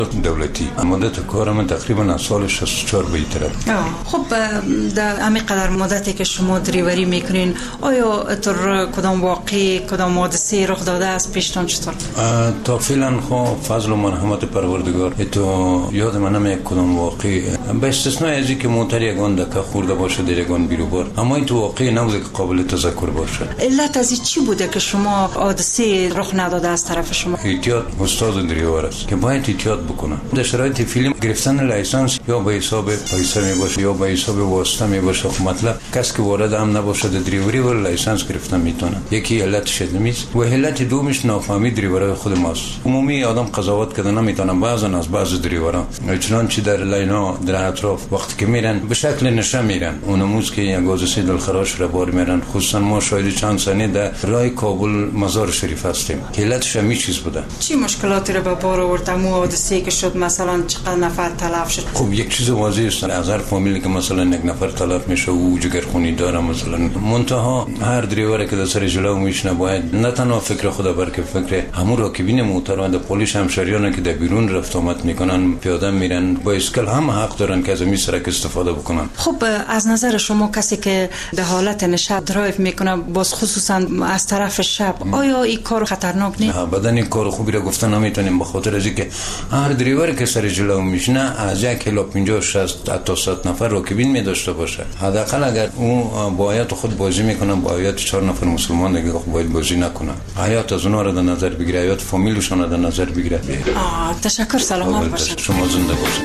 دولتی. مدت کار من تقریبا از سال 64 به این طرف. خب در همین قدر مدتی که شما دریوری میکنین، آیا در کدام واقعی کدام حادثه رخ داده است پیشتان چطور؟ تا فعلا خب فضل و مرحمت پروردگار تو یاد من نمیاد کدام واقعی، به استثنای از اینکه موتر یگان دکه خورده باشه در یگان بیروبار، اما این تو واقعی نبوده که قابل تذکر باشه. علت از این چی بوده که شما حادثه رخ نداده از طرف شما؟ احتیاط استاد دریور است که باید احتیاط بکنه. در شرایط فیلم گرفتن لایسنس یا به حساب پیسه می باشه یا به حساب واسطه می باشه، خب مطلب کسی که وارد هم نباشه در دریوری ولی لایسنس گرفتن میتونه. یکی علتش نیست و علت دومش نافهمی دریورای خود ماست. عمومی آدم قضاوت کردن نمیتونه، بعضن از بعض دریورا چنانچه در لینا در اطراف وقتی که میرن به شکل نشه میرن، اونموز که یک حادثه دلخراش را بار میرن. خصوصا ما شاهد چند سنه در راه کابل مزار شریف هستیم که علتش همین چیز بوده. چی مشکلاتی را به بار آورد مو حادثه‌ای که شد؟ مثلا چقدر نفر تلف شد؟ خب یک چیز واضحه است، از هر فامیلی که مثلا یک نفر تلف میشه او جگرخونی داره مثلا، منتها هر دریوری که در سر جلو میشنه باید نه تنها فکر خدا بلکه فکر همون راکبین موتر و پلیس همشهریان که در بیرون رفت آمد میکنن، پیاده میرن، با اسکل هم حق دارن که از این سرک استفاده بکنن. خب از نظر شما کسی که در حالت نشه درایو میکنه، باز خصوصا از طرف شب، آیا این کار خطرناک نیست؟ بدن این کار خوبی را گفتن نمیتونیم، به خاطر از اینکه هر دریوری که سر جلو میشنه از 1 50 60 تا 100 نفر راکبین می داشته باشه. حداقل اگر اون با حیات خود بازی میکنه، با حیات 4 نفر مسلمان دیگه باید بازی نکنه. حیات از اونها را در نظر بگیره، حیات فامیلشون را در نظر بگیره. تشکر، سلامت باشید. شما زنده باشید.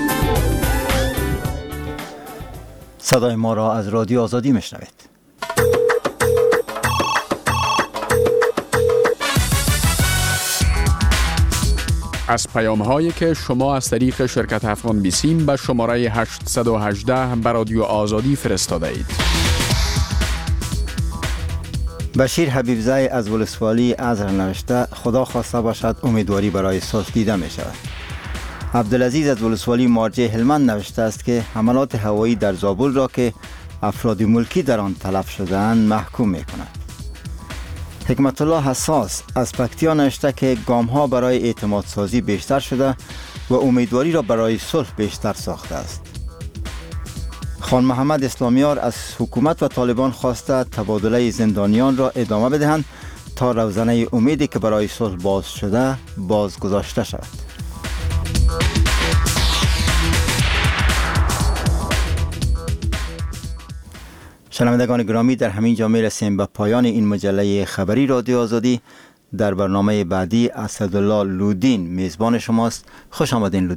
صدای ما را از رادیو آزادی میشنوید. از پیام‌هایی که شما از طریق شرکت افغان بیسیم به شماره 818 به رادیو آزادی فرستاده اید. بشیر حبیبزای از ولسوالی ازر نوشته خدا خواسته باشد امیدواری برای صلح دیده می شود. عبدالعزیز از ولسوالی مارجه هلمند نوشته است که حملات هوایی در زابل را که افراد ملکی در آن تلف شده‌اند محکوم می کند. حکمت الله حساس از پکتیا نوشته که گام ها برای اعتماد سازی بیشتر شده و امیدواری را برای صلح بیشتر ساخته است. خان محمد اسلامیار از حکومت و طالبان خواسته تبادله زندانیان را ادامه بدهند تا روزنه امیدی که برای صلح باز شده بازگذاشته شود. شنوندگان گرامی، در همین جا می‌رسیم به پایان این مجله خبری رادیو آزادی. در برنامه بعدی اسدالله لودین میزبان شماست. خوش آمدین لودین.